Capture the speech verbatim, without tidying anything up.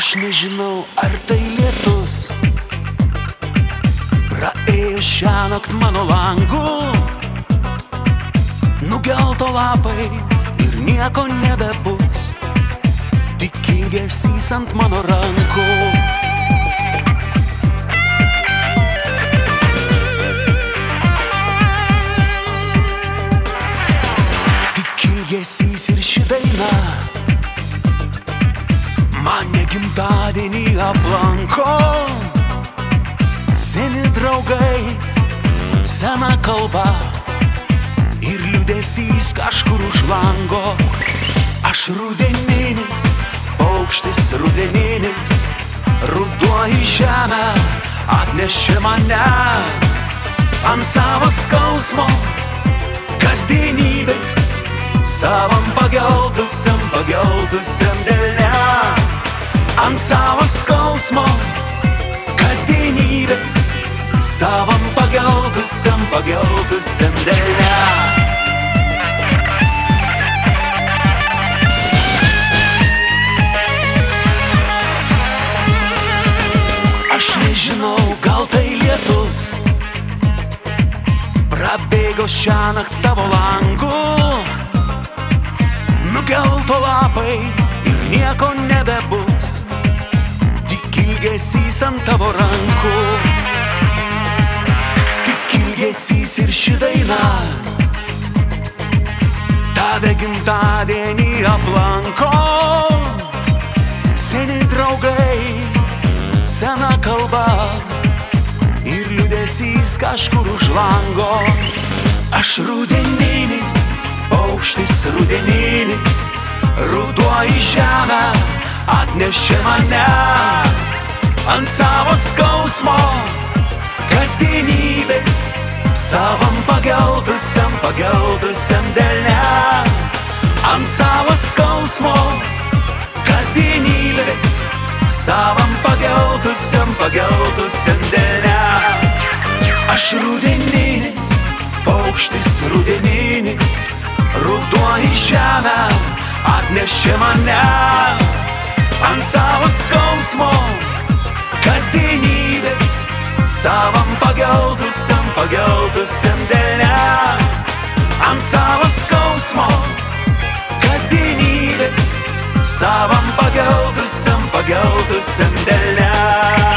Aš nežinau, ar tai lietus praėjo šiąnakt mano langu. Nugelto lapai ir nieko nebebus, tik ilgesys ant mano rankų. Tik ilgesys ir ši daina mane gimtadienį aplanko. Seni draugai, sena kalba ir liūdesys kažkur už lango. Aš rudeninis, paukštis rudeninis, ruduo į žemę atnešė mane ant savo skausmo kasdienybės, savam pageltusiam, pageltusiam delne. Ant savo skausmo kasdienybės, savam pageltusiam, pageltusiam delne. Aš nežinau, gal tai lietus prabėgo šiąnakt tavo langu. Nugelto lapai ir nieko nebebus, tik ilgesys ant tavo rankų. Tik ilgesys ir ši daina tave gimtadienį aplanko. Seni draugai, sena kalba ir liūdesys kažkur už lango. Aš rudeninis, paukštis rudeninis, ruduo į žemę atnešė mane ant savo skausmo kasdienybės, savam pageltusiam, pageltusiam delne. Ant savo skausmo kasdienybės, savam pageltusiam, pageltusiam delne. Aš rudeninis, paukštis rudeninis, ruduo į žemę atnešė mane ant savo skausmo kasdienybės, savam pageltusiam, pageltusiam delne. Ant savo skausmo kasdienybės, savam pageltusiam, pageltusiam delne.